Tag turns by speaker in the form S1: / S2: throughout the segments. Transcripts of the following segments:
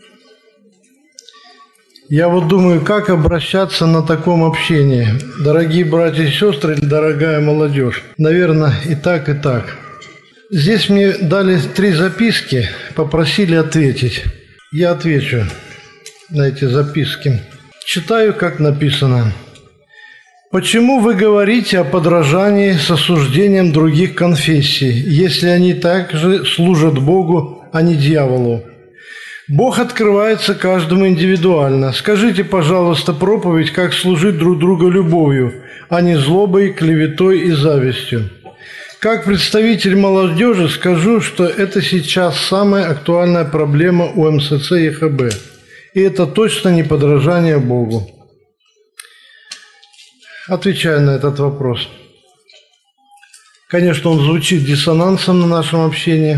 S1: Я вот думаю, как обращаться на таком общении. Дорогие братья и сестры, дорогая молодежь. Наверное, и так, и так. Здесь мне дали 3 записки, попросили ответить. Я отвечу на эти записки. Читаю, как написано. Почему вы говорите о подражании с осуждением других конфессий, если они также служат Богу, а не дьяволу? Бог открывается каждому индивидуально. Скажите, пожалуйста, проповедь, как служить друг другу любовью, а не злобой, клеветой и завистью. Как представитель молодежи скажу, что это сейчас самая актуальная проблема у МСЦ и ХБ. И это точно не подражание Богу. Отвечаю на этот вопрос. Конечно, он звучит диссонансом на нашем общении.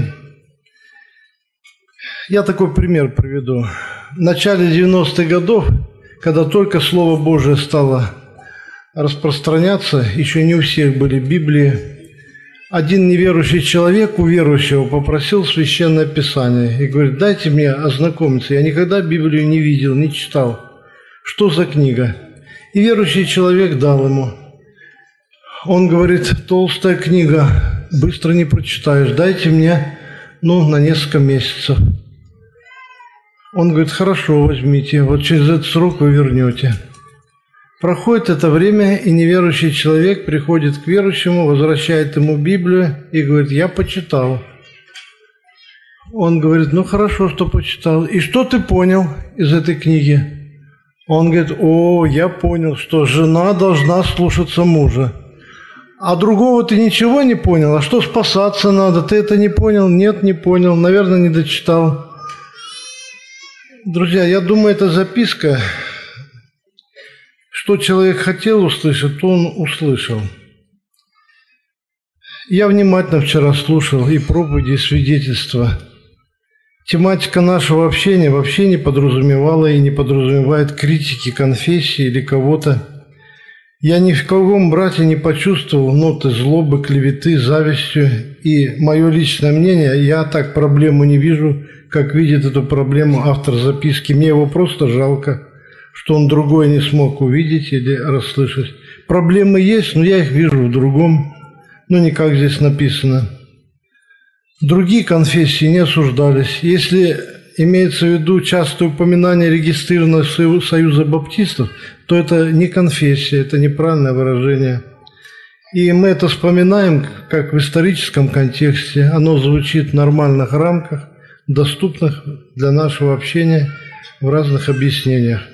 S1: Я такой пример приведу. В начале 90-х годов, когда только Слово Божие стало распространяться, еще не у всех были Библии, один неверующий человек у верующего попросил Священное Писание и говорит: дайте мне ознакомиться, я никогда Библию не видел, не читал. Что за книга? И верующий человек дал ему. Он говорит: толстая книга, быстро не прочитаешь, дайте мне, на несколько месяцев. Он говорит: хорошо, возьмите, вот через этот срок вы вернете. Проходит это время, и неверующий человек приходит к верующему, возвращает ему Библию и говорит: я почитал. Он говорит: хорошо, что почитал. И что ты понял из этой книги? Он говорит: я понял, что жена должна слушаться мужа. А другого ты ничего не понял? А что спасаться надо? Ты это не понял? Нет, не понял. Наверное, не дочитал. Друзья, я думаю, эта записка, что человек хотел услышать, то он услышал. Я внимательно вчера слушал и проповеди, и свидетельства. Тематика нашего общения вообще не подразумевала и не подразумевает критики конфессии или кого-то. Я ни в каком брате не почувствовал ноты злобы, клеветы, завистью. И мое личное мнение, я так проблему не вижу, как видит эту проблему автор записки. Мне его просто жалко, что он другое не смог увидеть или расслышать. Проблемы есть, но я их вижу в другом, не как здесь написано. Другие конфессии не осуждались. Если имеется в виду частое упоминание регистрированного союза баптистов, то это не конфессия, это неправильное выражение. И мы это вспоминаем как в историческом контексте. Оно звучит в нормальных рамках, доступных для нашего общения в разных объяснениях.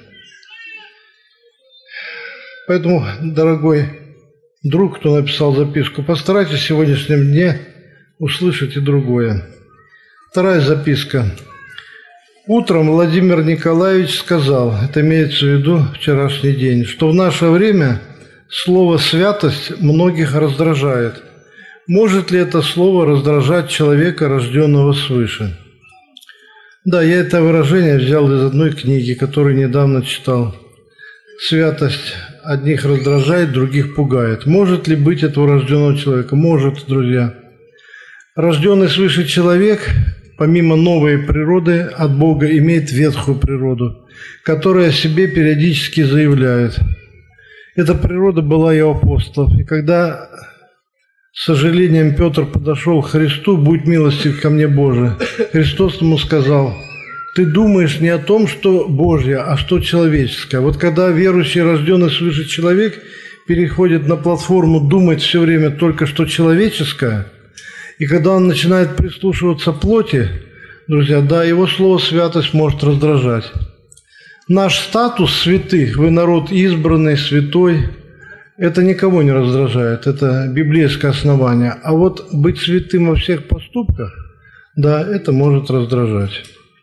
S1: Поэтому, дорогой друг, кто написал записку, постарайтесь в сегодняшнем дне услышать и другое. 2 записка. Утром Владимир Николаевич сказал, это имеется в виду вчерашний день, что в наше время слово «святость» многих раздражает. Может ли это слово раздражать человека, рожденного свыше? Да, я это выражение взял из одной книги, которую недавно читал. Святость одних раздражает, других пугает. Может ли быть это у рожденного человека? Может, друзья. Рожденный свыше человек, помимо новой природы от Бога, имеет ветхую природу, которая о себе периодически заявляет. Эта природа была и у апостолов. И когда, с сожалением, Петр подошел к Христу: «Будь милостив ко мне, Боже», Христос ему сказал: «Ты думаешь не о том, что Божье, а что человеческое». Вот когда верующий, рожденный свыше человек, переходит на платформу думать все время только что человеческое, и когда он начинает прислушиваться плоти, друзья, да, его слово «святость» может раздражать. Наш статус святых, вы народ избранный, святой, это никого не раздражает, это библейское основание. А вот быть святым во всех поступках, да, это может раздражать.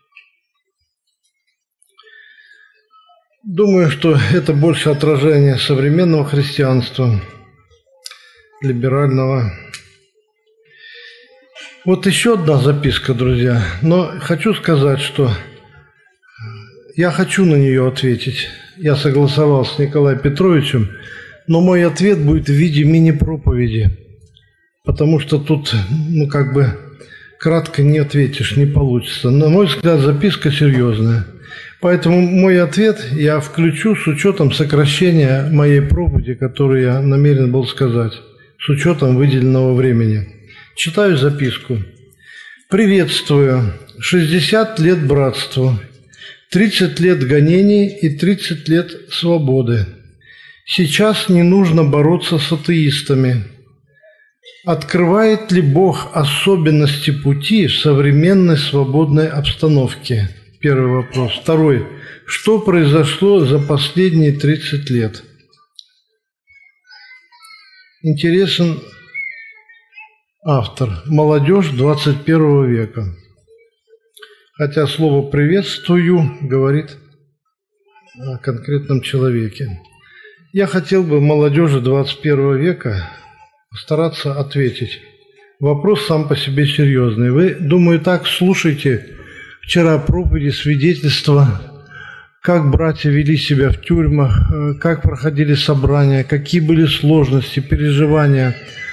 S1: Думаю, что это больше отражение современного христианства, либерального. Вот еще одна записка, друзья. Но хочу сказать, что я хочу на нее ответить. Я согласовал с Николаем Петровичем, но мой ответ будет в виде мини-проповеди. Потому что тут, кратко не ответишь, не получится. На мой взгляд, записка серьезная. Поэтому мой ответ я включу с учетом сокращения моей проповеди, которую я намерен был сказать, с учетом выделенного времени. Читаю записку. «Приветствую. 60 лет братству, 30 лет гонений и 30 лет свободы. Сейчас не нужно бороться с атеистами. Открывает ли Бог особенности пути в современной свободной обстановке?» Первый вопрос. Второй. Что произошло за последние 30 лет? Интересен автор. Молодежь 21 века. Хотя слово «приветствую» говорит о конкретном человеке. Я хотел бы молодежи 21 века постараться ответить. Вопрос сам по себе серьезный. Вы, думаю, так слушайте вчера проповеди, свидетельства, как братья вели себя в тюрьмах, как проходили собрания, какие были сложности, переживания,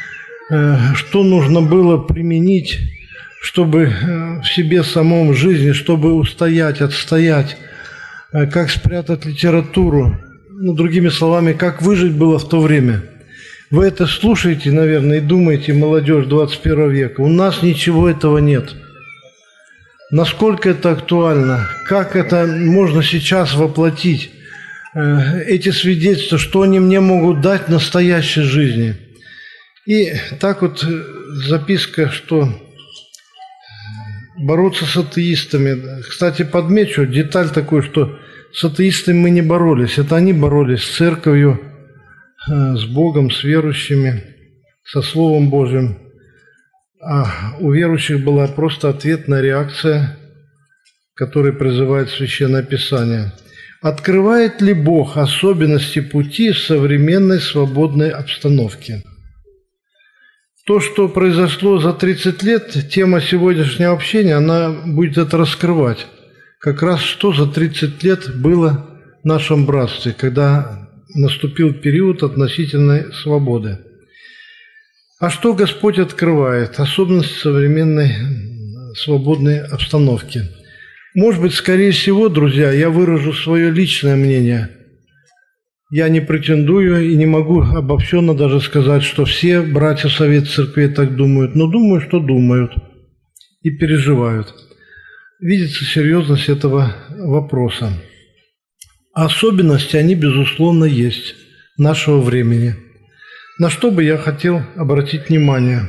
S1: что нужно было применить, чтобы в себе самом жизни, чтобы устоять, отстоять, как спрятать литературу, другими словами, как выжить было в то время. Вы это слушаете, наверное, и думаете, молодежь 21 века. У нас ничего этого нет. Насколько это актуально? Как это можно сейчас воплотить? Эти свидетельства, что они мне могут дать в настоящей жизни? И так вот записка, что бороться с атеистами. Кстати, подмечу деталь такую, что с атеистами мы не боролись. Это они боролись с церковью, с Богом, с верующими, со Словом Божьим. А у верующих была просто ответная реакция, которой призывает Священное Писание. Открывает ли Бог особенности пути в современной свободной обстановке? То, что произошло за 30 лет, тема сегодняшнего общения, она будет это раскрывать. Как раз что за 30 лет было в нашем братстве, когда наступил период относительной свободы. А что Господь открывает? Особенности современной свободной обстановки. Может быть, скорее всего, друзья, я выражу свое личное мнение. Я не претендую и не могу обобщенно даже сказать, что все братья Совет Церкви так думают, но думаю, что думают и переживают. Видится серьезность этого вопроса. Особенности, они, безусловно, есть нашего времени. На что бы я хотел обратить внимание?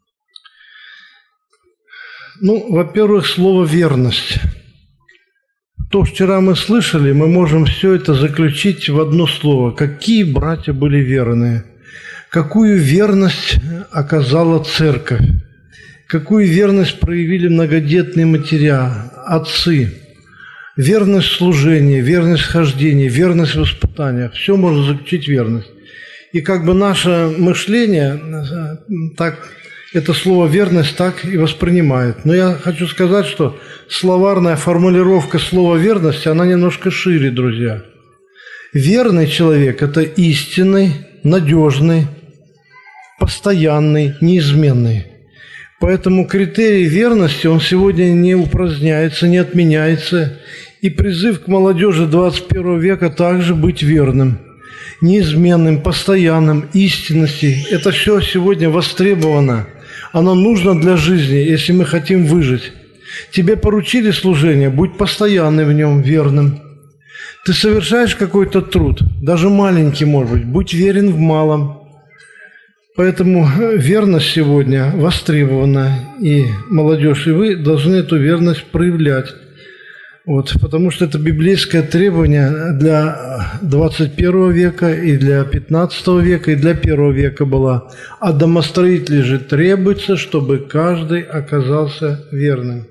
S1: Во-первых, слово «верность». То, вчера мы слышали, мы можем все это заключить в одно слово. Какие братья были верные? Какую верность оказала церковь? Какую верность проявили многодетные матеря, отцы? Верность в служении, верность в хождении, верность в воспитаниях. Все можно заключить в верность. И наше мышление так, это слово «верность» так и воспринимает. Но я хочу сказать, что словарная формулировка слова «верность», она немножко шире, друзья. Верный человек – это истинный, надежный, постоянный, неизменный. Поэтому критерий верности, он сегодня не упраздняется, не отменяется. И призыв к молодежи 21 века также быть верным, неизменным, постоянным, истинности. Это все сегодня востребовано. Оно нужно для жизни, если мы хотим выжить. Тебе поручили служение, будь постоянным в нем, верным. Ты совершаешь какой-то труд, даже маленький, может быть, будь верен в малом. Поэтому верность сегодня востребована, и молодежь, и вы должны эту верность проявлять. Потому что это библейское требование для 21 века, и для 15 века, и для 1 века было. А домостроителей же требуется, чтобы каждый оказался верным.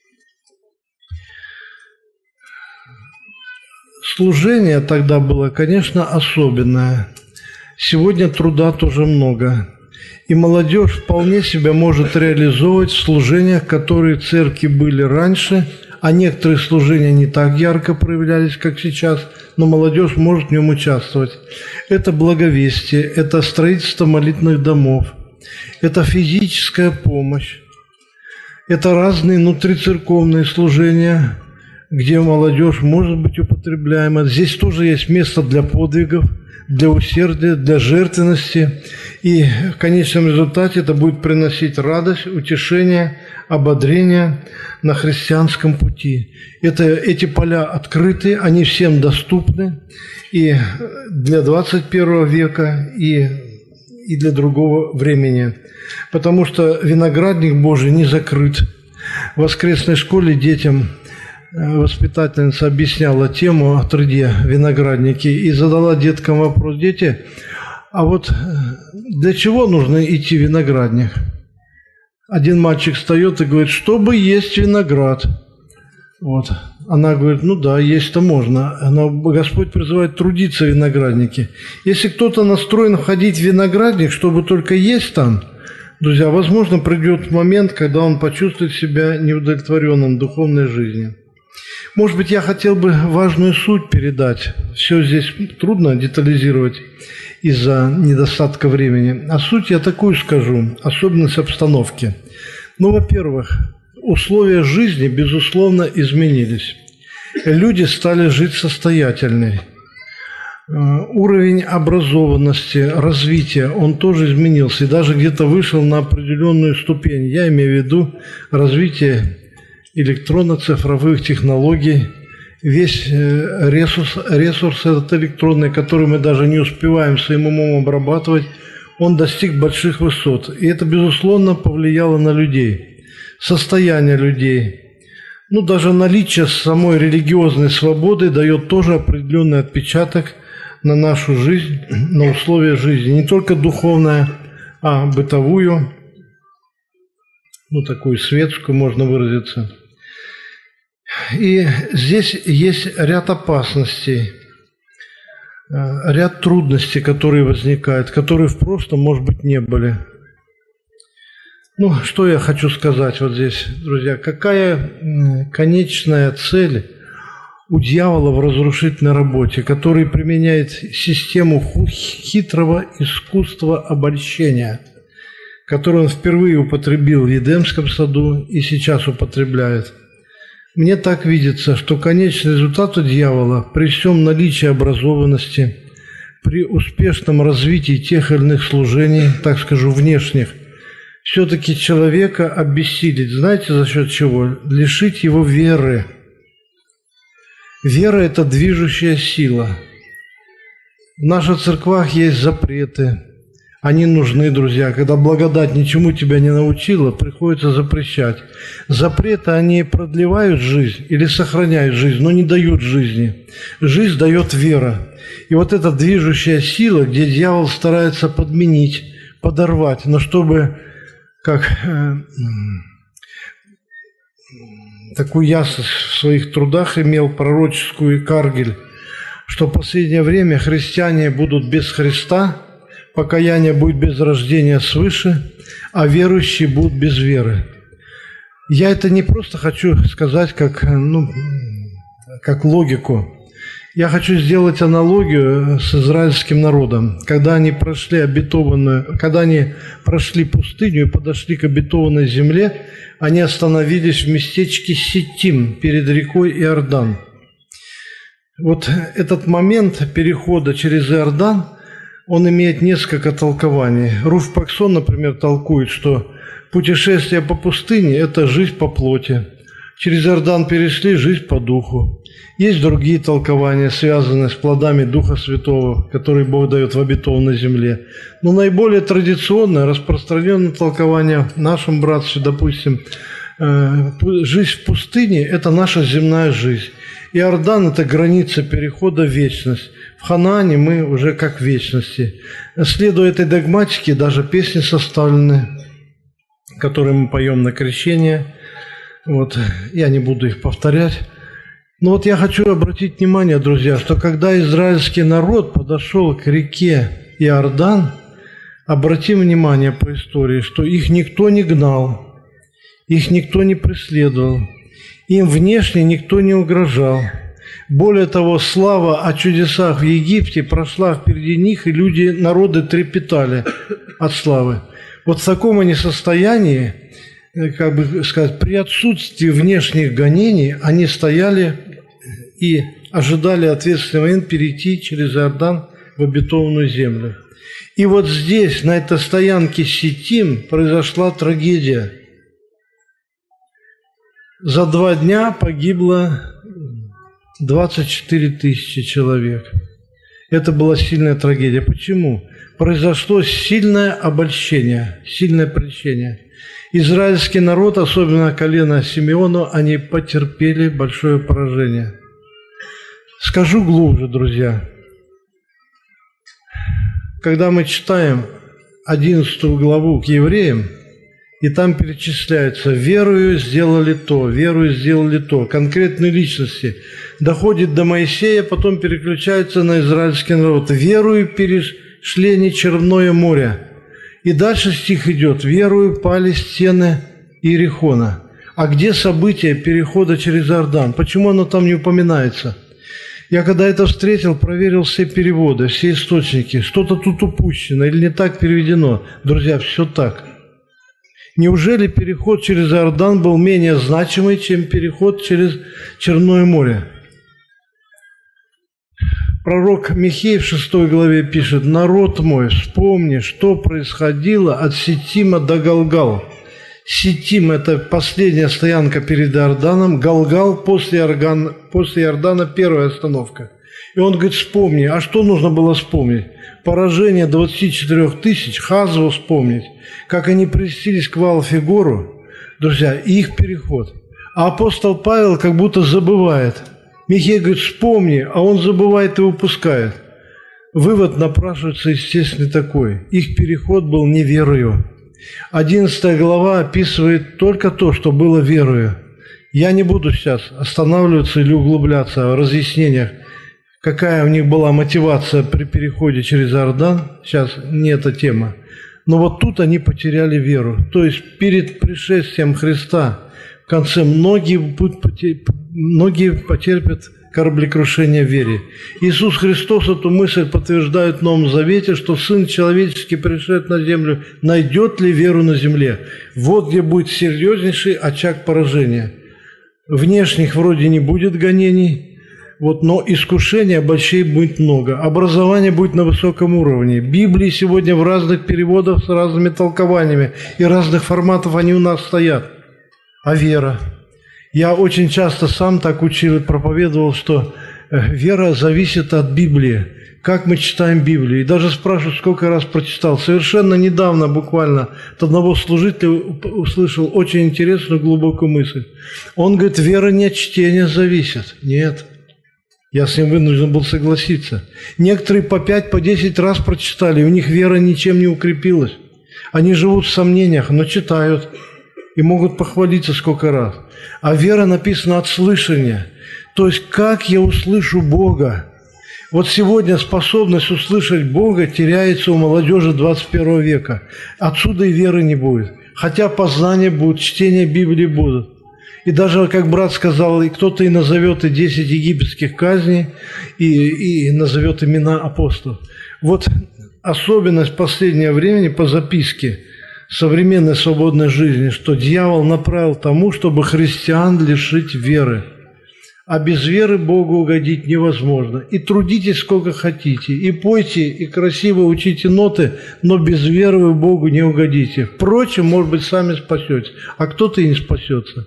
S1: Служение тогда было, конечно, особенное. Сегодня труда тоже много. И молодежь вполне себя может реализовывать в служениях, которые в церкви были раньше, а некоторые служения не так ярко проявлялись, как сейчас, но молодежь может в нем участвовать. Это благовестие, это строительство молитвенных домов, это физическая помощь, Это разные внутрицерковные служения, где молодежь может быть употребляема. Здесь тоже есть место для подвигов, для усердия, для жертвенности. И в конечном результате это будет приносить радость, утешение, ободрение на христианском пути. Эти поля открыты, они всем доступны и для 21 века, и для другого времени. Потому что виноградник Божий не закрыт. В воскресной школе детям воспитательница объясняла тему о труде виноградники и задала деткам вопрос: дети, а вот для чего нужно идти в виноградник? Один мальчик встает и говорит: чтобы есть виноград. Вот. Она говорит: ну да, есть-то можно, но Господь призывает трудиться в винограднике. Если кто-то настроен ходить в виноградник, чтобы только есть там, друзья, возможно, придет момент, когда он почувствует себя неудовлетворенным в духовной жизни. Может быть, я хотел бы важную суть передать. Все здесь трудно детализировать из-за недостатка времени. А суть я такую скажу, особенность обстановки. Ну, во-первых, условия жизни, безусловно, изменились. Люди стали жить состоятельнее. Уровень образованности, развития, он тоже изменился и даже где-то вышел на определенную ступень. Я имею в виду развитие электронно-цифровых технологий, весь ресурс этот электронный, который мы даже не успеваем своим умом обрабатывать, он достиг больших высот. И это, безусловно, повлияло на людей, состояние людей. Ну, даже наличие самой религиозной свободы дает тоже определенный отпечаток на нашу жизнь, на условия жизни. Не только духовная, а бытовую, ну, такую светскую, можно выразиться. И здесь есть ряд опасностей, ряд трудностей, которые возникают, которые в прошлом, может быть, не были. Ну, что я хочу сказать вот здесь, друзья. Какая конечная цель у дьявола в разрушительной работе, который применяет систему хитрого искусства обольщения, которую он впервые употребил в Едемском саду и сейчас употребляет? Мне так видится, что конечный результат у дьявола при всем наличии образованности, при успешном развитии тех или иных служений, так скажу, внешних, все-таки человека обессилить. Знаете, за счет чего? Лишить его веры. Вера – это движущая сила. В наших церквах есть запреты. Они нужны, друзья. Когда благодать ничему тебя не научила, приходится запрещать. Запреты, они продлевают жизнь или сохраняют жизнь, но не дают жизни. Жизнь дает вера. И вот эта движущая сила, где дьявол старается подменить, подорвать, но чтобы, как такую ясность в своих трудах имел пророческую Каргель, что в последнее время христиане будут без Христа, покаяние будет без рождения свыше, а верующие будут без веры. Я это не просто хочу сказать как логику. Я хочу сделать аналогию с израильским народом. Когда они прошли пустыню и подошли к обетованной земле, они остановились в местечке Ситим перед рекой Иордан. Вот этот момент перехода через Иордан, он имеет несколько толкований. Руф Паксон, например, толкует, что путешествие по пустыне – это жизнь по плоти. Через Иордан перешли – жизнь по духу. Есть другие толкования, связанные с плодами Духа Святого, которые Бог дает в обетованной земле. Но наиболее традиционное, распространенное толкование в нашем братстве, допустим, жизнь в пустыне – это наша земная жизнь. Иордан – это граница перехода в вечность. В Ханаане мы уже как в вечности. Следуя этой догматике, даже песни составлены, которые мы поем на крещение. Вот, я не буду их повторять. Но вот я хочу обратить внимание, друзья, что когда израильский народ подошел к реке Иордан, обратим внимание по истории, что их никто не гнал, их никто не преследовал, им внешне никто не угрожал. Более того, слава о чудесах в Египте прошла впереди них, и народы трепетали от славы. Вот в таком они состоянии как бы сказать, при отсутствии внешних гонений они стояли и ожидали ответственный момент перейти через Иордан в обетованную землю. И вот здесь, на этой стоянке Ситим, произошла трагедия. За 2 дня погибло 24 тысячи человек. Это была сильная трагедия. Почему? Произошло сильное обольщение, сильное прельщение. Израильский народ, особенно колено Симеону, они потерпели большое поражение. Скажу глубже, друзья. Когда мы читаем 11 главу к евреям, и там перечисляется: верою сделали то, верою сделали то, конкретные личности. Доходит до Моисея, потом переключается на израильский народ. Верою перешли они Черное море. И дальше стих идет: верою пали стены Иерихона. А где событие перехода через Иордан? Почему оно там не упоминается? Я когда это встретил, проверил все переводы, все источники. Что-то тут упущено или не так переведено. Друзья, все так. Неужели переход через Иордан был менее значимый, чем переход через Черное море? Пророк Михей в 6 главе пишет: «Народ мой, вспомни, что происходило от Ситима до Галгал». Ситим – это последняя стоянка перед Иорданом, Галгал после Иордана первая остановка. И он говорит: вспомни. А что нужно было вспомнить? Поражение 24 тысяч, Хазву вспомнить, как они прельстились к Ваал-Фигору, друзья, и их переход. А апостол Павел как будто забывает. Михей говорит: вспомни, а он забывает и упускает. Вывод напрашивается, естественно, такой: их переход был не верою. 11 глава описывает только то, что было верою. Я не буду сейчас останавливаться или углубляться в разъяснениях, какая у них была мотивация при переходе через Иордан. Сейчас не эта тема. Но вот тут они потеряли веру. То есть перед пришествием Христа в конце многие потерпят кораблекрушение в вере. Иисус Христос эту мысль подтверждает в Новом Завете, что Сын Человеческий, пришед на землю, найдет ли веру на земле. Вот где будет серьезнейший очаг поражения. Внешних вроде не будет гонений, но искушений обольщений будет много. Образование будет на высоком уровне. Библии сегодня в разных переводах с разными толкованиями и разных форматов они у нас стоят. А вера? Я очень часто сам так учил и проповедовал, что вера зависит от Библии, как мы читаем Библию. И даже спрашивают, сколько раз прочитал. Совершенно недавно, буквально, от одного служителя услышал очень интересную, глубокую мысль. Он говорит: вера не от чтения зависит. Нет. Я с ним вынужден был согласиться. Некоторые по 5, по 10 раз прочитали, и у них вера ничем не укрепилась. Они живут в сомнениях, но читают и могут похвалиться сколько раз. А вера написана от слышания. То есть, как я услышу Бога? Вот сегодня способность услышать Бога теряется у молодежи 21 века. Отсюда и веры не будет. Хотя познания будут, чтение Библии будут. И даже, как брат сказал, и кто-то и назовет и 10 египетских казней, и назовет имена апостолов. Вот особенность последнего времени по записке современной свободной жизни, что дьявол направил тому, чтобы христиан лишить веры. А без веры Богу угодить невозможно. И трудитесь сколько хотите, и пойте, и красиво учите ноты, но без веры вы Богу не угодите. Впрочем, может быть, сами спасетесь, а кто-то и не спасется.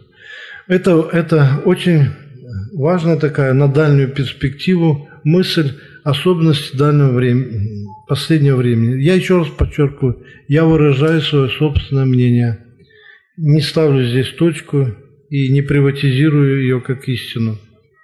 S1: Это очень важная такая на дальнюю перспективу мысль, особенности дальнего времени, последнего времени. Я еще раз подчеркиваю, я выражаю свое собственное мнение. Не ставлю здесь точку и не приватизирую ее как истину.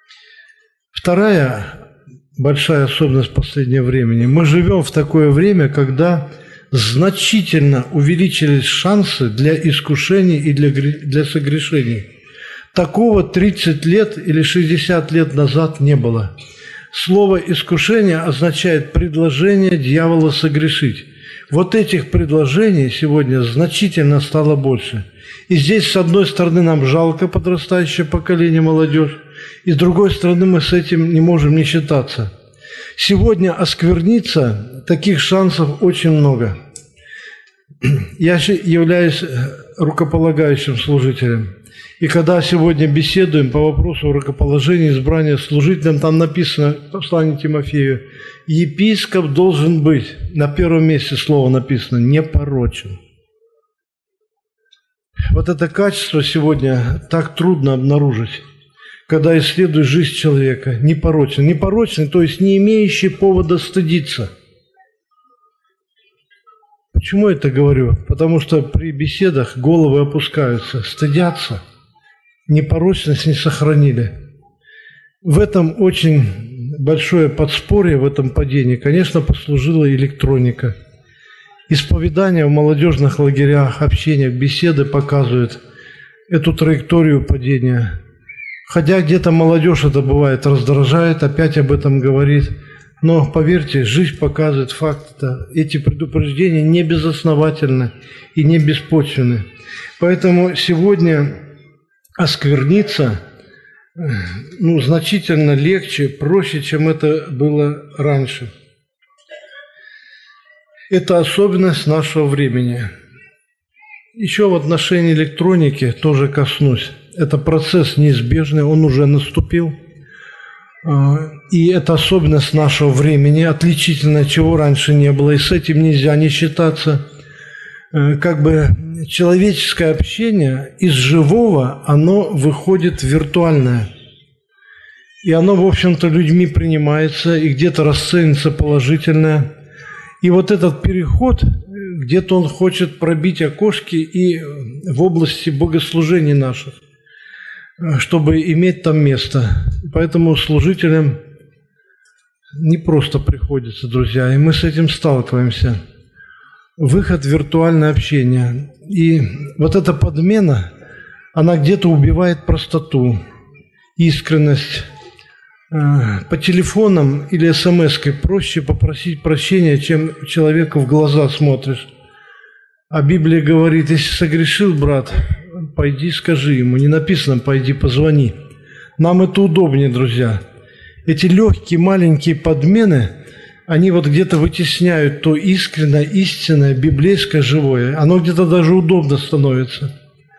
S1: Вторая большая особенность последнего времени. Мы живем в такое время, когда значительно увеличились шансы для искушений и для согрешений. Такого 30 лет или 60 лет назад не было. Слово «искушение» означает предложение дьявола согрешить. Вот этих предложений сегодня значительно стало больше. И здесь, с одной стороны, нам жалко подрастающее поколение, молодежь, и с другой стороны, мы с этим не можем не считаться. Сегодня оскверниться таких шансов очень много. Я же являюсь рукополагающим служителем. И когда сегодня беседуем по вопросу рукоположения, избрания служителем, там написано в послании Тимофею, епископ должен быть, на первом месте слово написано, непорочен. Вот это качество сегодня так трудно обнаружить, когда исследуешь жизнь человека. Непорочен. Непорочный, то есть не имеющий повода стыдиться. Почему я это говорю? Потому что при беседах головы опускаются, стыдятся, непорочность не сохранили. В этом очень большое подспорье, в этом падении, конечно, послужила электроника. Исповедания в молодежных лагерях, общениях, беседы показывают эту траекторию падения. Хотя где-то молодежь это бывает раздражает, опять об этом говорит. Но, поверьте, жизнь показывает факт. Эти предупреждения не безосновательны и не беспочвенны. Поэтому сегодня оскверниться значительно легче, проще, чем это было раньше. Это особенность нашего времени. Еще в отношении электроники тоже коснусь. Это процесс неизбежный, он уже наступил. И это особенность нашего времени, отличительная, чего раньше не было. И с этим нельзя не считаться. Как бы человеческое общение из живого, оно выходит в виртуальное. И оно, в общем-то, людьми принимается и где-то расценивается положительное. И вот этот переход, где-то он хочет пробить окошки и в области богослужений наших, чтобы иметь там место. Поэтому служителям не просто приходится, друзья, и мы с этим сталкиваемся. Выход в виртуальное общение. И вот эта подмена, она где-то убивает простоту, искренность. По телефонам или смс-кой проще попросить прощения, чем человеку в глаза смотришь. А Библия говорит, если согрешил брат, пойди скажи ему. Не написано пойди позвони. Нам это удобнее, друзья. Эти легкие маленькие подмены, они вот где-то вытесняют то искреннее, истинное, библейское, живое. Оно где-то даже удобно становится.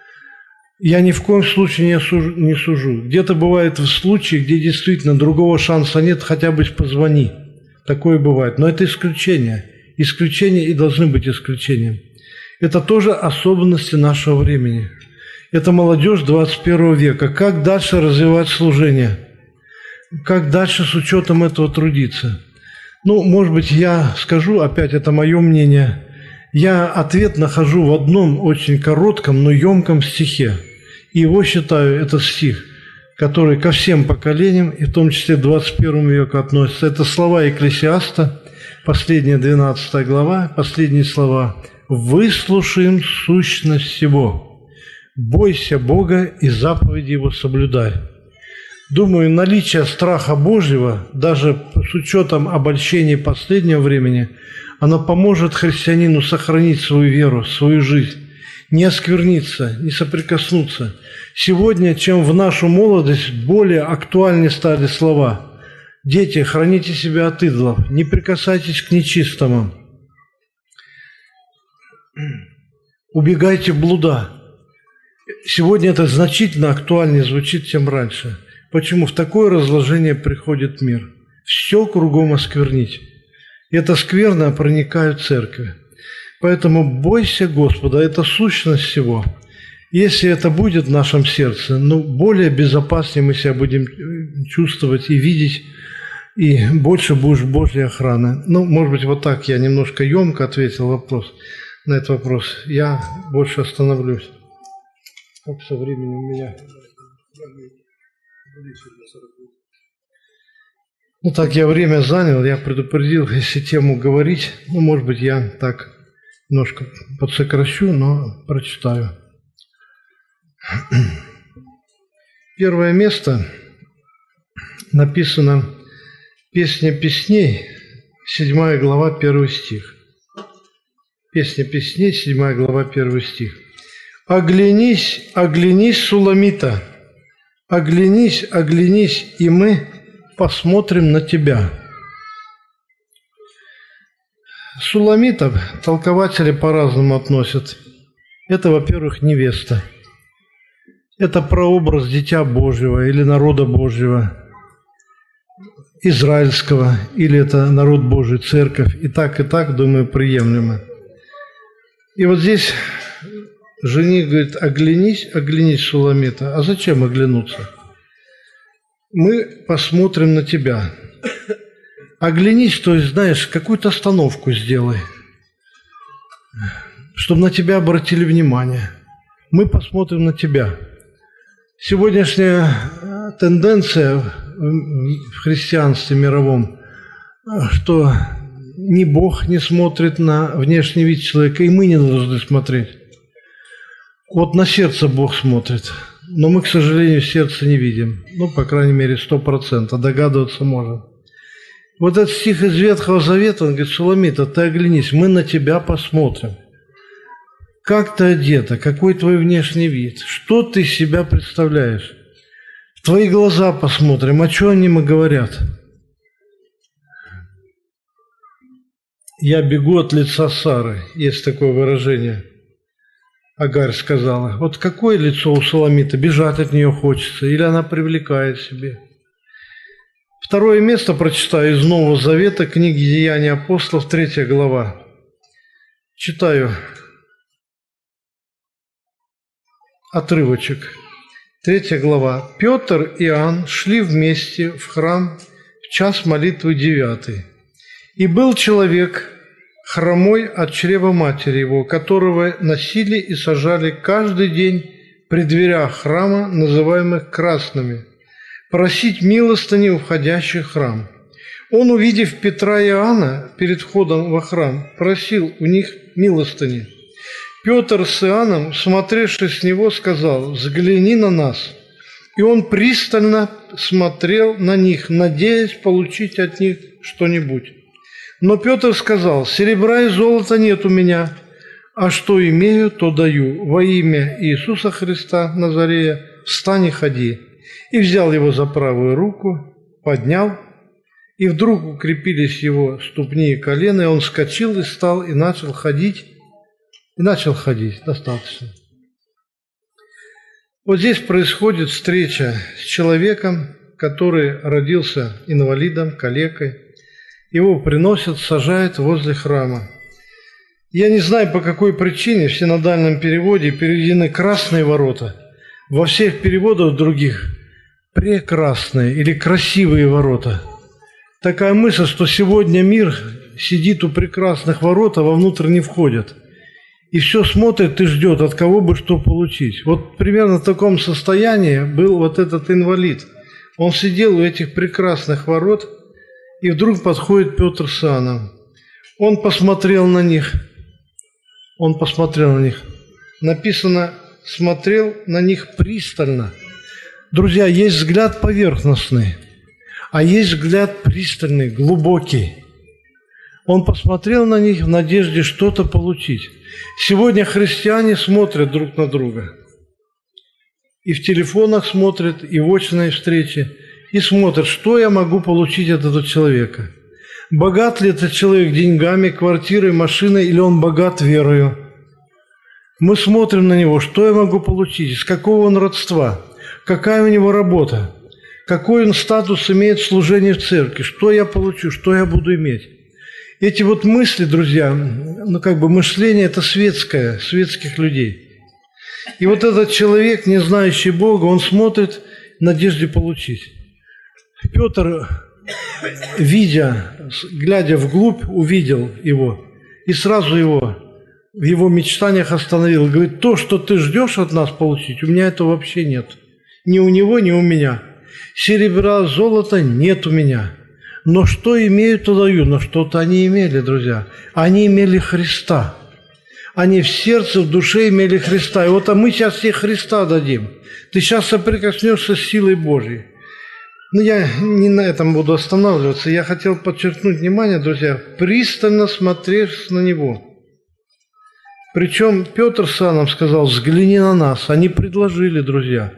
S1: Я ни в коем случае не сужу. Где-то бывает в случае, где действительно другого шанса нет, хотя бы позвони. Такое бывает. Но это исключение. Исключения и должны быть исключением. Это тоже особенности нашего времени. Это молодежь 21 века. Как дальше развивать служение? Как дальше с учетом этого трудиться? Может быть, я скажу, опять это мое мнение. Я ответ нахожу в одном очень коротком, но емком стихе. И его считаю, этот стих, который ко всем поколениям, и в том числе 21 веку относится. Это слова Екклесиаста, последняя 12 глава, последние слова. «Выслушаем сущность всего, бойся Бога и заповеди Его соблюдай». Думаю, наличие страха Божьего, даже с учетом обольщений последнего времени, оно поможет христианину сохранить свою веру, свою жизнь, не оскверниться, не соприкоснуться. Сегодня, чем в нашу молодость, более актуальны стали слова. Дети, храните себя от идолов, не прикасайтесь к нечистому, убегайте блуда. Сегодня это значительно актуальнее звучит, чем раньше. Почему? В такое разложение приходит мир. Все кругом осквернить. И это скверно проникает в церковь. Поэтому бойся Господа, это сущность всего. Если это будет в нашем сердце, более безопаснее мы себя будем чувствовать и видеть, и больше будешь Божьей охраны. Может быть, вот так я немножко емко ответил на этот вопрос. Я больше остановлюсь. Как со временем у меня? Так я время занял, я предупредил, если тему говорить, может быть, я так немножко подсокращу, но прочитаю. Первое место написано «Песня песней», 7 глава, 1 стих. Песня песней, 7 глава, 1 стих. «Оглянись, оглянись, Суламита, оглянись, оглянись, и мы посмотрим на тебя». Суламитов толкователи по-разному относят. Это, во-первых, невеста. Это прообраз Дитя Божьего или народа Божьего, израильского, или это народ Божий, церковь. И так, думаю, приемлемо. И вот здесь жених говорит: оглянись, оглянись, Суламита. А зачем оглянуться? Мы посмотрим на тебя. Оглянись, то есть, знаешь, какую-то остановку сделай, чтобы на тебя обратили внимание. Мы посмотрим на тебя. Сегодняшняя тенденция в христианстве мировом, что ни Бог не смотрит на внешний вид человека, и мы не должны смотреть. Вот на сердце Бог смотрит, но мы, к сожалению, сердце не видим. Ну, по крайней мере, 100%, догадываться можем. Вот этот стих из Ветхого Завета, он говорит: Суламита, ты оглянись, мы на тебя посмотрим. Как ты одета, какой твой внешний вид, что ты из себя представляешь. В твои глаза посмотрим, о чем они мы говорят. Я бегу от лица Сары, есть такое выражение. Агарь сказала. Вот какое лицо у Суламита, бежать от нее хочется, или она привлекает себе. Второе место прочитаю из Нового Завета, книги Деяний апостолов, 3 глава. Читаю отрывочек. 3 глава. Петр и Иоанн шли вместе в храм в час молитвы 9. И был человек хромой от чрева матери его, которого носили и сажали каждый день при дверях храма, называемых красными, просить милостыни у входящих в храм. Он, увидев Петра и Иоанна перед входом во храм, просил у них милостыни. Петр с Иоанном, смотревший с него, сказал: «Взгляни на нас». И он пристально смотрел на них, надеясь получить от них что-нибудь. Но Петр сказал: «Серебра и золота нет у меня, а что имею, то даю. Во имя Иисуса Христа Назарея встань и ходи». И взял его за правую руку, поднял, и вдруг укрепились его ступни и колена, и он вскочил и стал, и начал ходить. Достаточно. Вот здесь происходит встреча с человеком, который родился инвалидом, калекой. Его приносят, сажают возле храма. Я не знаю, по какой причине в синодальном переводе переведены «красные ворота». Во всех переводах других «прекрасные» или «красивые ворота». Такая мысль, что сегодня мир сидит у прекрасных ворот, а вовнутрь не входит. И все смотрит и ждет, от кого бы что получить. Вот примерно в таком состоянии был вот этот инвалид. Он сидел у этих прекрасных ворот, и вдруг подходит Петр с Иоанном. Он посмотрел на них. Написано: смотрел на них пристально. Друзья, есть взгляд поверхностный, а есть взгляд пристальный, глубокий. Он посмотрел на них в надежде что-то получить. Сегодня христиане смотрят друг на друга. И в телефонах смотрят, и в очной встрече. И смотрят, что я могу получить от этого человека. Богат ли этот человек деньгами, квартирой, машиной, или он богат верою? Мы смотрим на него, что я могу получить, из какого он родства, какая у него работа, какой он статус имеет в служении в церкви, что я получу, что я буду иметь. Эти вот мысли, друзья, мышление это светское, светских людей. И вот этот человек, не знающий Бога, он смотрит в надежде получить. Петр, глядя вглубь, увидел его и сразу его в его мечтаниях остановил. Говорит: то, что ты ждешь от нас получить, у меня этого вообще нет. Ни у него, ни у меня. Серебра, золота нет у меня. Но что имею, то даю. Но что-то они имели, друзья. Они имели Христа. Они в сердце, в душе имели Христа. И вот мы сейчас тебе Христа дадим. Ты сейчас соприкоснешься с силой Божьей. Но я не на этом буду останавливаться. Я хотел подчеркнуть внимание, друзья, пристально смотришь на Него. Причем Петр с Иоанном сказал: взгляни на нас. Они предложили, друзья.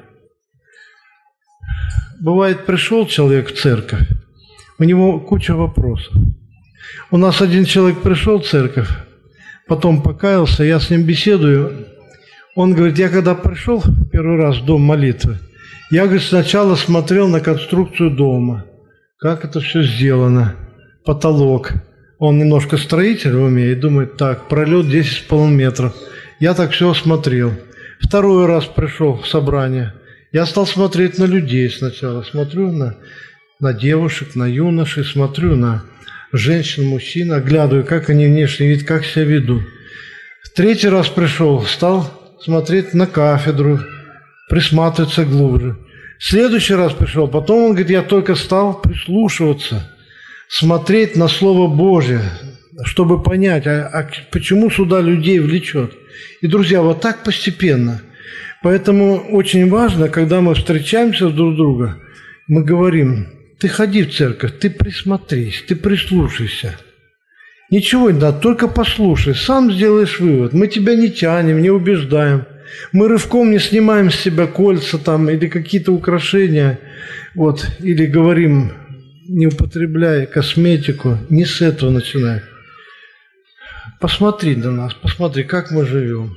S1: Бывает, пришел человек в церковь, у него куча вопросов. У нас один человек пришел в церковь, потом покаялся, я с ним беседую. Он говорит, я когда пришел первый раз в дом молитвы, я, говорит, сначала смотрел на конструкцию дома, как это все сделано, потолок. Он немножко строитель в уме и думает, так, пролет 10,5 метров. Я так все осмотрел. Второй раз пришел в собрание. Я стал смотреть на людей сначала. Смотрю на девушек, на юношей, смотрю на женщин, мужчин, оглядываю, как они внешне вид, как себя ведут. Третий раз пришел, стал смотреть на кафедру, присматриваться глубже. Следующий раз пришел, потом он говорит, я только стал прислушиваться, смотреть на Слово Божие, чтобы понять, почему сюда людей влечет. И, друзья, вот так постепенно. Поэтому очень важно, когда мы встречаемся друг с другом, мы говорим, ты ходи в церковь, ты присмотрись, ты прислушайся. Ничего не надо, только послушай, сам сделаешь вывод. Мы тебя не тянем, не убеждаем. Мы рывком не снимаем с себя кольца там или какие-то украшения, вот, или говорим, не употребляй косметику, не с этого начинай. Посмотри на нас, посмотри, как мы живем.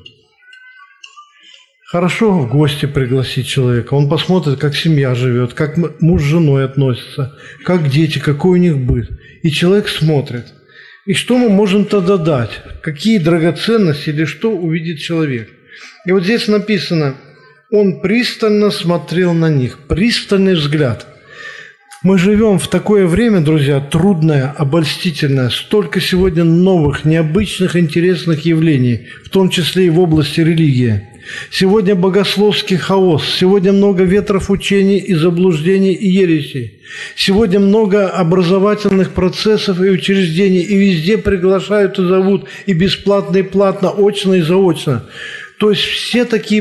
S1: Хорошо в гости пригласить человека, он посмотрит, как семья живет, как муж с женой относится, как дети, какой у них быт. И человек смотрит. И что мы можем тогда дать? Какие драгоценности или что увидит человек? И вот здесь написано, он пристально смотрел на них, пристальный взгляд. Мы живем в такое время, друзья, трудное, обольстительное, столько сегодня новых, необычных, интересных явлений, в том числе и в области религии. Сегодня богословский хаос, сегодня много ветров учений и заблуждений и ересей. Сегодня много образовательных процессов и учреждений, и везде приглашают и зовут, и бесплатно, и платно, очно и заочно. То есть все такие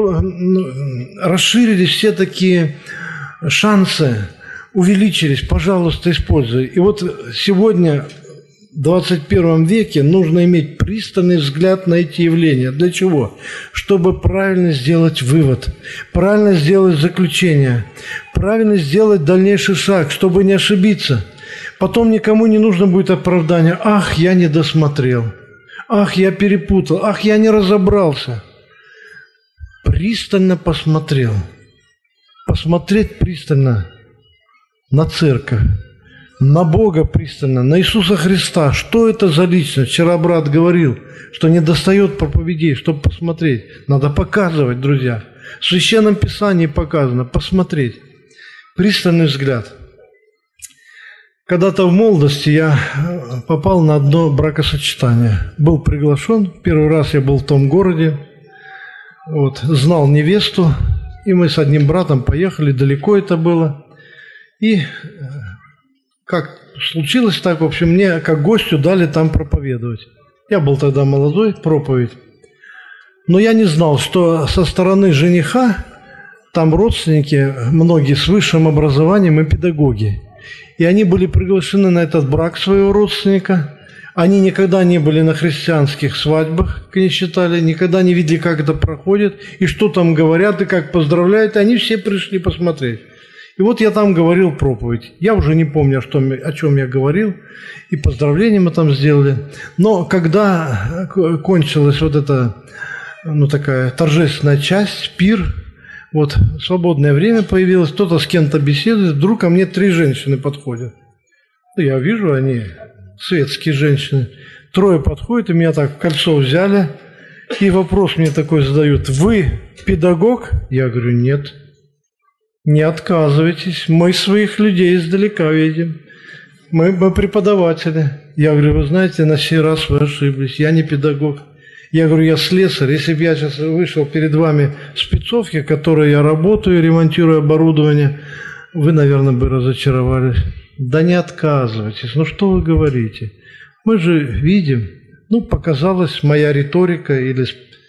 S1: расширились, все такие шансы увеличились, пожалуйста, используй. И вот сегодня, в 21 веке, нужно иметь пристальный взгляд на эти явления. Для чего? Чтобы правильно сделать вывод, правильно сделать заключение, правильно сделать дальнейший шаг, чтобы не ошибиться. Потом никому не нужно будет оправдания. Ах, я не досмотрел. Ах, я перепутал. Ах, я не разобрался. Пристально посмотрел. Посмотреть пристально на церковь, на Бога пристально, на Иисуса Христа. Что это за личность? Вчера брат говорил, что не достает проповедей, чтобы посмотреть. Надо показывать, друзья. В Священном Писании показано посмотреть. Пристальный взгляд. Когда-то в молодости я попал на одно бракосочетание. Был приглашен. Первый раз я был в том городе. Вот, знал невесту. И мы с одним братом поехали. Далеко это было. И как случилось так, в общем, мне как гостю дали там проповедовать. Я был тогда молодой, проповедь. Но я не знал, что со стороны жениха там родственники, многие с высшим образованием и педагоги. И они были приглашены на этот брак своего родственника. Они никогда не были на христианских свадьбах, как они считали, никогда не видели, как это проходит, и что там говорят, и как поздравляют. И они все пришли посмотреть. И вот я там говорил проповедь. Я уже не помню, о чем я говорил, и поздравления мы там сделали. Но когда кончилась вот эта, такая торжественная часть, пир, вот свободное время появилось, кто-то с кем-то беседует, вдруг ко мне 3 женщины подходят. Я вижу, они светские женщины. 3 подходят, и меня так в кольцо взяли, и вопрос мне такой задают: вы педагог? Я говорю: нет. Не отказывайтесь, мы своих людей издалека видим. Мы преподаватели. Я говорю: вы знаете, на сей раз вы ошиблись, я не педагог. Я говорю: я слесарь. Если бы я сейчас вышел перед вами в спецовке, в которой я работаю, ремонтирую оборудование, вы, наверное, бы разочаровались. Да не отказывайтесь, что вы говорите? Мы же видим, показалась моя риторика или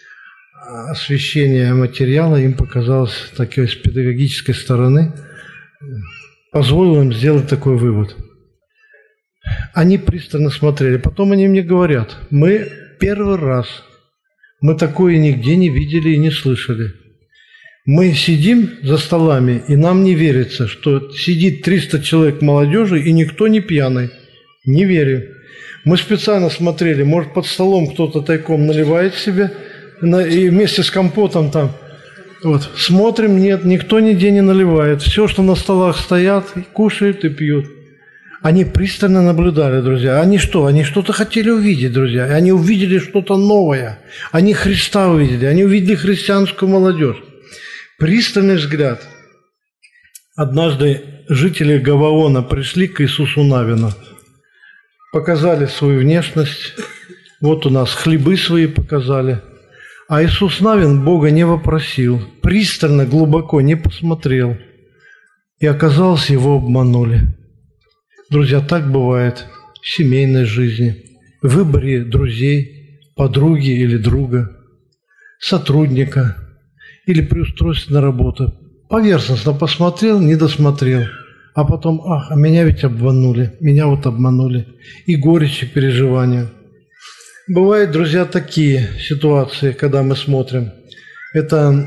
S1: освещение материала, им показалось такой с педагогической стороны, позволило им сделать такой вывод. Они пристально смотрели. Потом они мне говорят: мы первый раз, мы такое нигде не видели и не слышали. Мы сидим за столами, и нам не верится, что сидит 300 человек молодежи, и никто не пьяный. Не верю. Мы специально смотрели, может, под столом кто-то тайком наливает себе, и вместе с компотом там. Вот. Смотрим, нет, никто нигде не наливает. Все, что на столах стоят, кушают и пьют. Они пристально наблюдали, друзья. Они что? Они что-то хотели увидеть, друзья. Они увидели что-то новое. Они Христа увидели. Они увидели христианскую молодежь. Пристальный взгляд. Однажды жители Гаваона пришли к Иисусу Навину. Показали свою внешность. Вот у нас хлебы свои показали. А Иисус Навин Бога не вопросил. Пристально, глубоко не посмотрел. И оказалось, его обманули. Друзья, так бывает в семейной жизни, в выборе друзей, подруги или друга, сотрудника или при устройстве на работу. Поверхностно посмотрел, не досмотрел, а потом, а меня ведь обманули, меня вот обманули. И горечь, и переживания. Бывают, друзья, такие ситуации, когда мы смотрим. Это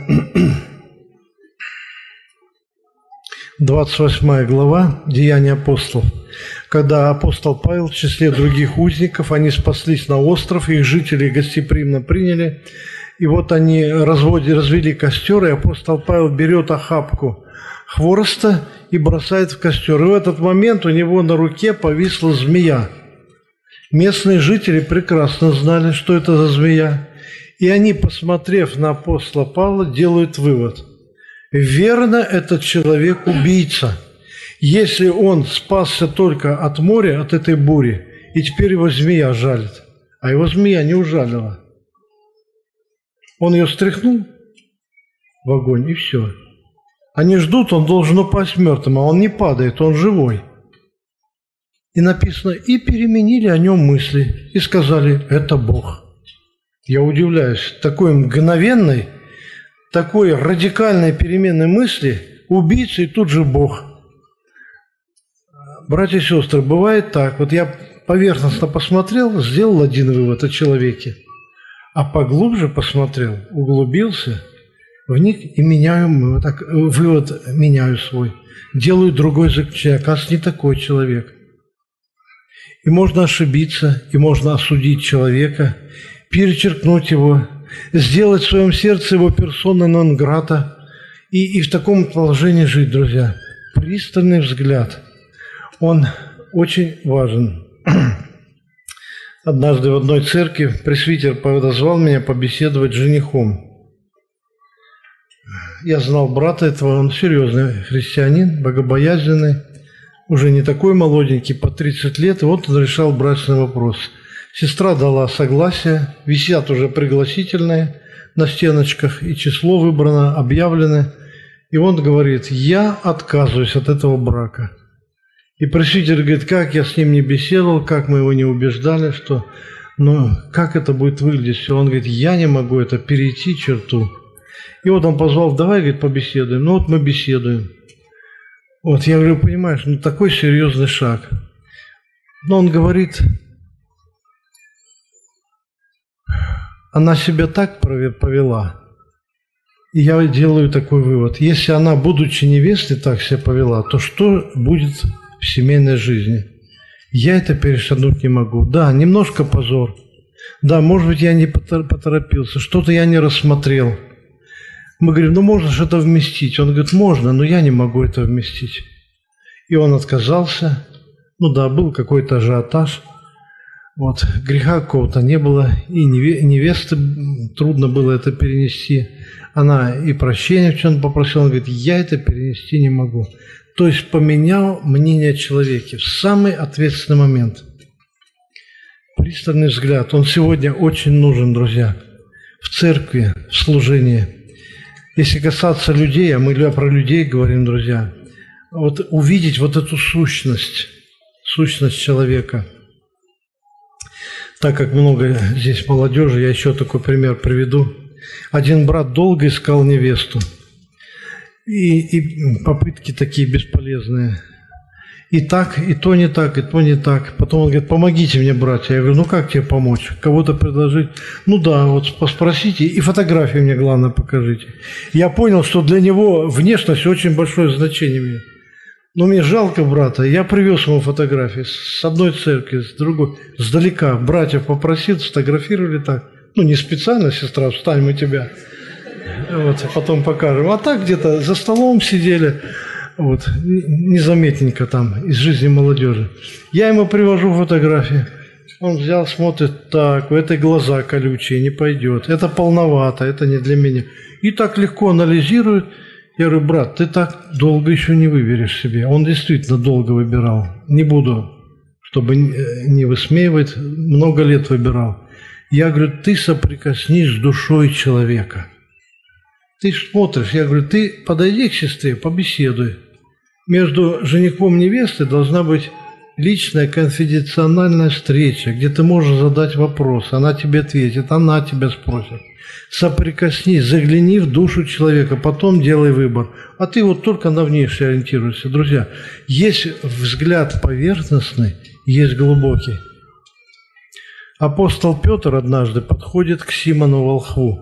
S1: 28 глава Деяния апостолов. Когда апостол Павел в числе других узников, они спаслись на остров, их жители гостеприимно приняли. И вот они развели костер, и апостол Павел берет охапку хвороста и бросает в костер. И в этот момент у него на руке повисла змея. Местные жители прекрасно знали, что это за змея. И они, посмотрев на апостола Павла, делают вывод. Верно, этот человек убийца. Если он спасся только от моря, от этой бури, и теперь его змея жалит. А его змея не ужалила. Он ее стряхнул в огонь, и все. Они ждут, он должен упасть мертвым, а он не падает, он живой. И написано, и переменили о нем мысли, и сказали, это Бог. Я удивляюсь, такой мгновенной, такой радикальной переменной мысли, убийца и тут же Бог. Братья и сестры, бывает так, вот я поверхностно посмотрел, сделал один вывод о человеке, а поглубже посмотрел, углубился, вник и меняю, так, вывод меняю свой, делаю другой заключение, оказывается, не такой человек. И можно ошибиться, и можно осудить человека, перечеркнуть его, сделать в своем сердце его персона нон грата и в таком положении жить, друзья. Пристальный взгляд, он очень важен. Однажды в одной церкви пресвитер подозвал меня побеседовать с женихом. Я знал брата этого, он серьезный христианин, богобоязненный, уже не такой молоденький, по 30 лет, и вот он решал брачный вопрос. Сестра дала согласие, висят уже пригласительные на стеночках, и число выбрано, объявлено. И он говорит, я отказываюсь от этого брака. И пресвитер говорит, как я с ним не беседовал, как мы его не убеждали, что, ну, как это будет выглядеть. Он говорит, я не могу это перейти черту. И вот он позвал, давай, говорит, побеседуем. Ну вот мы беседуем. Вот я говорю, понимаешь, ну такой серьезный шаг. Но он говорит, она себя так повела. И я делаю такой вывод. Если она, будучи невестой, так себя повела, то что будет в семейной жизни? Я это перешагнуть не могу. Да, немножко позор. Да, может быть, я не поторопился, что-то я не рассмотрел. Мы говорим, ну можно же это вместить. Он говорит, можно, но я не могу это вместить. И он отказался. Ну да, был какой-то ажиотаж. Вот, греха какого-то не было, и невесты трудно было это перенести. Она и прощения в чем-то попросила, он говорит, я это перенести не могу. То есть поменял мнение о человеке в самый ответственный момент. Пристальный взгляд, он сегодня очень нужен, друзья, в церкви, в служении. Если касаться людей, а мы про людей говорим, друзья, вот увидеть вот эту сущность человека. Так как много здесь молодежи, я еще такой пример приведу. Один брат долго искал невесту. И попытки такие бесполезные. И так, и то не так, и то не так. Потом он говорит, помогите мне, братья. Я говорю, ну как тебе помочь? Кого-то предложить? Ну да, вот спросите, и фотографии мне, главное, покажите. Я понял, что для него внешность очень большое значение имеет. Но мне жалко брата. Я привез ему фотографии с одной церкви, с другой, сдалека. Братьев попросил, сфотографировали так. Ну, не специально, сестра, встань, мы тебя. Вот, потом покажем. А так где-то за столом сидели, вот, незаметненько там, из жизни молодежи. Я ему привожу фотографии. Он взял, смотрит, так, у этой глаза колючие, не пойдет. Это полновато, это не для меня. И так легко анализирует. Я говорю, брат, ты так долго еще не выберешь себе. Он действительно долго выбирал. Не буду, чтобы не высмеивать, много лет выбирал. Я говорю, ты соприкоснись с душой человека. Ты смотришь, я говорю, ты подойди к сестре, побеседуй. Между женихом и невестой должна быть личная конфиденциальная встреча, где ты можешь задать вопрос, она тебе ответит, она тебя спросит. Соприкоснись, загляни в душу человека, потом делай выбор. А ты вот только на внешнее ориентируйся. Друзья, есть взгляд поверхностный, есть глубокий. Апостол Петр однажды подходит к Симону Волхву.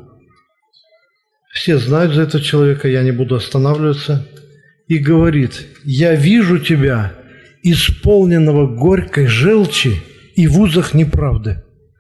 S1: Все знают за этого человека, я не буду останавливаться. И говорит, я вижу тебя, исполненного горькой желчи и в узах неправды.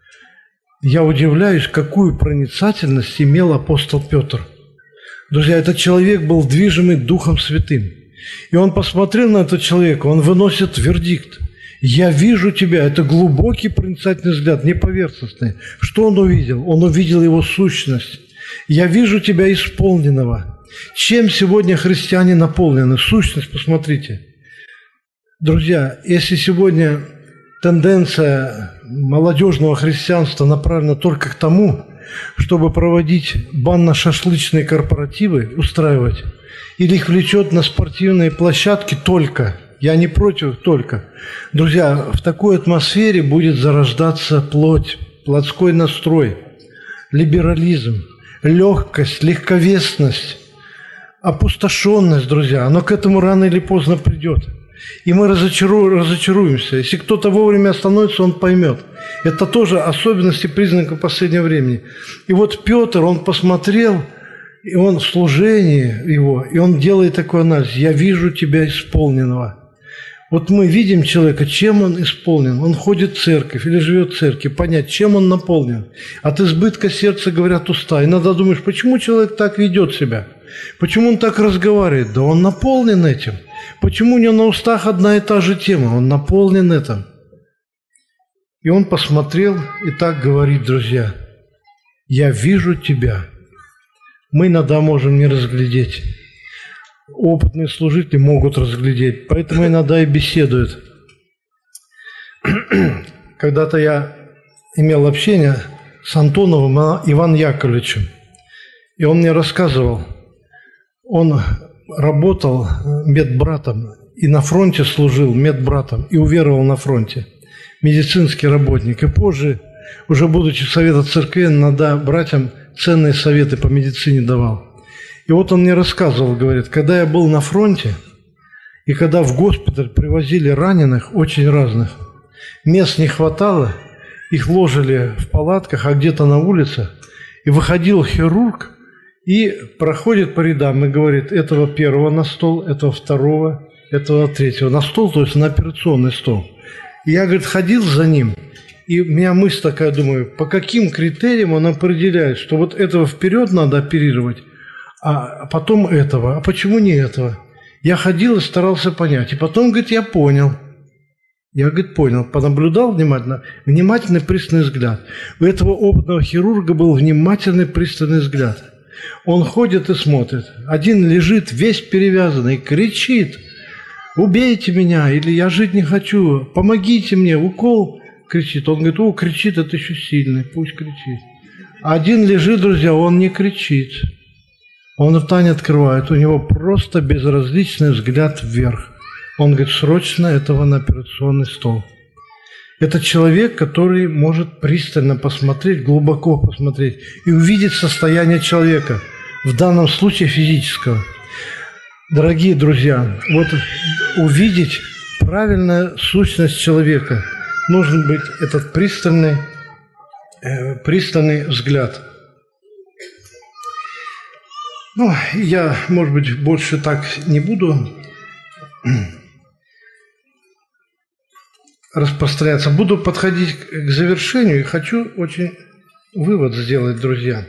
S1: Я удивляюсь, какую проницательность имел апостол Петр. Друзья, этот человек был движимый Духом Святым. И он посмотрел на этого человека, он выносит вердикт. Я вижу тебя. Это глубокий проницательный взгляд, не поверхностный. Что он увидел? Он увидел его сущность. Я вижу тебя исполненного. Чем сегодня христиане наполнены? Сущность, посмотрите. Друзья, если сегодня тенденция молодежного христианства направлена только к тому, чтобы проводить банно-шашлычные корпоративы, устраивать, или их влечет на спортивные площадки только, я не против только. Друзья, в такой атмосфере будет зарождаться плоть, плотской настрой, либерализм, легкость, легковесность, опустошенность, друзья. Оно к этому рано или поздно придет. И мы разочаруемся. Если кто-то вовремя остановится, он поймет. Это тоже особенности признаков последнего времени. И вот Петр, он посмотрел, и он в служении его, и он делает такой анализ. Я вижу тебя исполненного. Вот мы видим человека, чем он исполнен. Он ходит в церковь или живет в церкви, понять, чем он наполнен. От избытка сердца говорят уста. Иногда думаешь, почему человек так ведет себя? Почему он так разговаривает? Да он наполнен этим. Почему у него на устах одна и та же тема? Он наполнен этим. И он посмотрел и так говорит, друзья, я вижу тебя. Мы иногда можем не разглядеть. Опытные служители могут разглядеть, поэтому иногда и беседуют. Когда-то я имел общение с Антоновым Иваном Яковлевичем, и он мне рассказывал, он работал медбратом и на фронте служил медбратом и уверовал на фронте, медицинский работник. И позже, уже будучи в Советах Церквей, иногда братьям ценные советы по медицине давал. И вот он мне рассказывал, говорит, когда я был на фронте, и когда в госпиталь привозили раненых, очень разных, мест не хватало, их ложили в палатках, а где-то на улице, и выходил хирург, и проходит по рядам и говорит, этого первого на стол, этого второго, этого третьего на стол, то есть на операционный стол. И я, говорит, ходил за ним, и у меня мысль такая, думаю, по каким критериям он определяет, что вот этого вперед надо оперировать, а потом этого, а почему не этого? Я ходил и старался понять, и потом, говорит, я понял. Я, говорит, понял, понаблюдал внимательно, внимательный пристальный взгляд. У этого опытного хирурга был внимательный пристальный взгляд. Он ходит и смотрит. Один лежит весь перевязанный, кричит, убейте меня, или я жить не хочу, помогите мне, укол, кричит. Он говорит, о, кричит, это еще сильный, пусть кричит. А один лежит, друзья, он не кричит. Он рта не открывает, у него просто безразличный взгляд вверх. Он говорит, срочно этого на операционный стол. Это человек, который может пристально посмотреть, глубоко посмотреть и увидеть состояние человека, в данном случае физического. Дорогие друзья, вот увидеть правильную сущность человека нужен быть этот пристальный взгляд. Ну, я, может быть, больше так не буду распространяться. Буду подходить к завершению и хочу очень вывод сделать, друзья.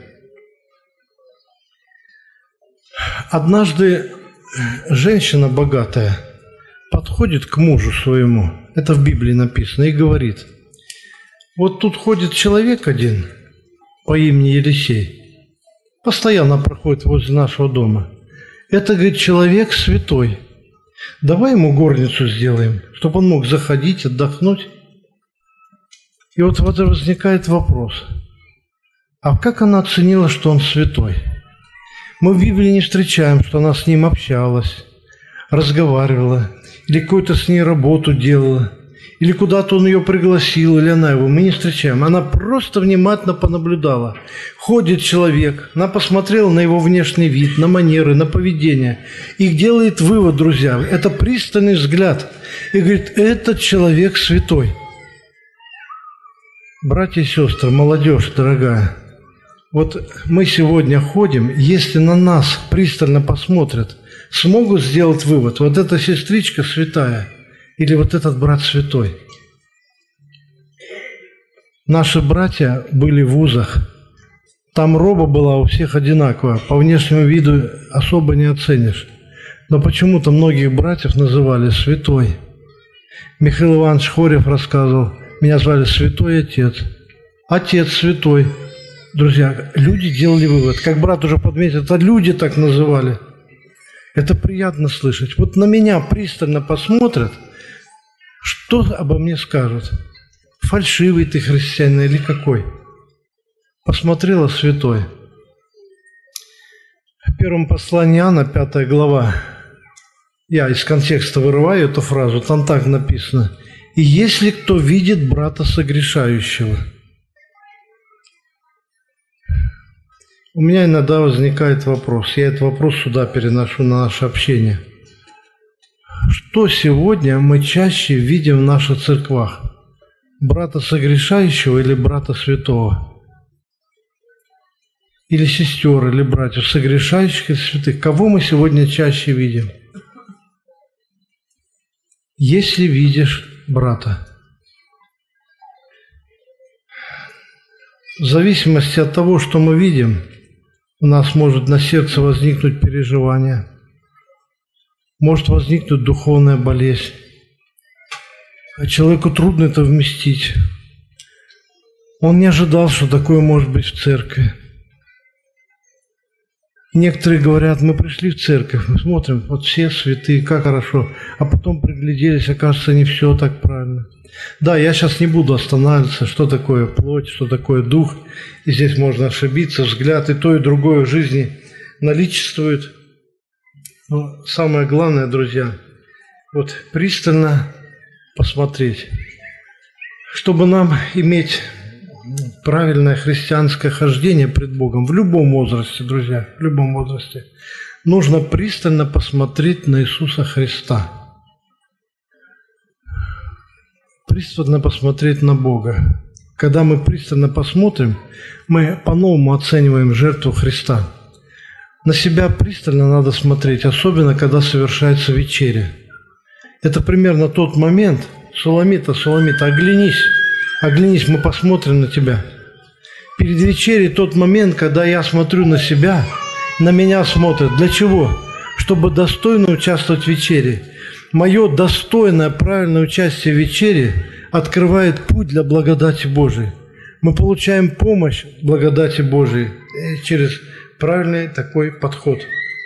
S1: Однажды женщина богатая подходит к мужу своему, это в Библии написано, и говорит: вот тут ходит человек один по имени Елисей, постоянно проходит возле нашего дома. Это, говорит, человек святой. Давай ему горницу сделаем, чтобы он мог заходить, отдохнуть. И вот возникает вопрос: а как она оценила, что он святой? Мы в Библии не встречаем, что она с ним общалась, разговаривала, или какую-то с ней работу делала, или куда-то он ее пригласил, или она его. Мы не встречаем. Она просто внимательно понаблюдала. Ходит человек, она посмотрела на его внешний вид, на манеры, на поведение, и делает вывод, друзья, это пристальный взгляд, и говорит: этот человек святой. Братья и сестры, молодежь дорогая, вот мы сегодня ходим, если на нас пристально посмотрят, смогут сделать вывод: вот эта сестричка святая или вот этот брат святой. Наши братья были в вузах, там роба была у всех одинаковая, по внешнему виду особо не оценишь, но почему-то многих братьев называли святой. Михаил Иванович Хорев рассказывал: меня звали святой отец, отец святой. Друзья, люди делали вывод, как брат уже подметил, это люди так называли. Это приятно слышать. Вот на меня пристально посмотрят, что обо мне скажут? Фальшивый ты христианин или какой? Посмотрела святой. В первом послании Иоанна, 5 глава, я из контекста вырываю эту фразу, там так написано: «И если кто видит брата согрешающего». У меня иногда возникает вопрос, я этот вопрос сюда переношу на наше общение. Что сегодня мы чаще видим в наших церквах? Брата согрешающего или брата святого? Или сестер, или братьев согрешающих и святых? Кого мы сегодня чаще видим? Если видишь брата. В зависимости от того, что мы видим, у нас может на сердце возникнуть переживание, может возникнуть духовная болезнь. А человеку трудно это вместить. Он не ожидал, что такое может быть в церкви. Некоторые говорят: мы пришли в церковь, мы смотрим, вот все святые, как хорошо, а потом пригляделись, окажется, не все так правильно. Да, я сейчас не буду останавливаться, что такое плоть, что такое дух, и здесь можно ошибиться, взгляд и то, и другое в жизни наличествует. Но самое главное, друзья, вот пристально посмотреть, чтобы нам иметь правильное христианское хождение пред Богом в любом возрасте, друзья, в любом возрасте, нужно пристально посмотреть на Иисуса Христа. Пристально посмотреть на Бога. Когда мы пристально посмотрим, мы по-новому оцениваем жертву Христа. На себя пристально надо смотреть, особенно когда совершается вечеря. Это примерно тот момент: Суламита, оглянись, мы посмотрим на тебя. Перед вечерей тот момент, когда я смотрю на себя, на меня смотрят. Для чего? Чтобы достойно участвовать в вечере. Мое достойное, правильное участие в вечере открывает путь для благодати Божией. Мы получаем помощь благодати Божией через правильный такой подход.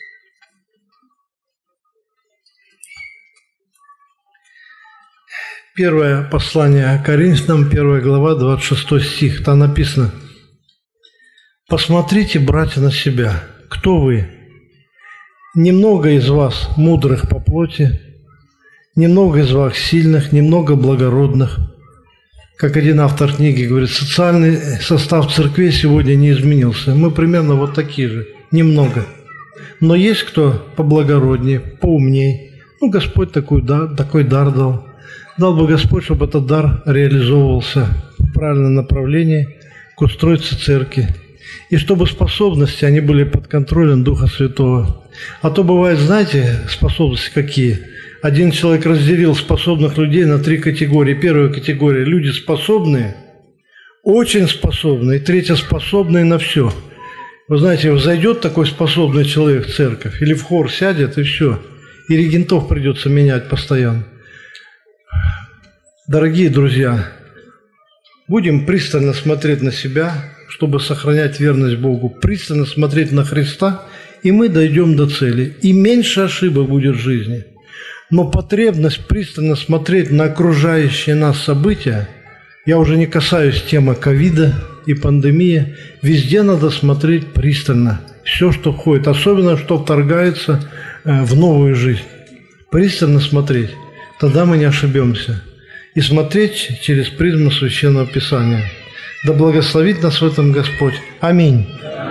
S1: Первое послание Коринфянам, 1 глава, 26 стих. Там написано: «Посмотрите, братья, на себя. Кто вы? Немного из вас мудрых по плоти, немного из вас сильных, немного благородных». Как один автор книги говорит, социальный состав церкви сегодня не изменился. Мы примерно вот такие же, немного. Но есть кто поблагороднее, поумнее. Господь такой дар дал. Дал бы Господь, чтобы этот дар реализовывался в правильном направлении к устройству церкви. И чтобы способности, они были под контролем Духа Святого. А то бывает, знаете, способности какие? Один человек разделил способных людей на 3 категории. Первая категория – люди способные, очень способные. Третья – способные на все. Вы знаете, зайдет такой способный человек в церковь или в хор сядет, и все. И регентов придется менять постоянно. Дорогие друзья, будем пристально смотреть на себя, чтобы сохранять верность Богу, пристально смотреть на Христа, и мы дойдем до цели. И меньше ошибок будет в жизни. Но потребность пристально смотреть на окружающие нас события, я уже не касаюсь темы ковида и пандемии, везде надо смотреть пристально. Все, что входит, особенно, что вторгается в новую жизнь. Пристально смотреть, тогда мы не ошибемся. И смотреть через призму Священного Писания. Да благословит нас в этом Господь. Аминь.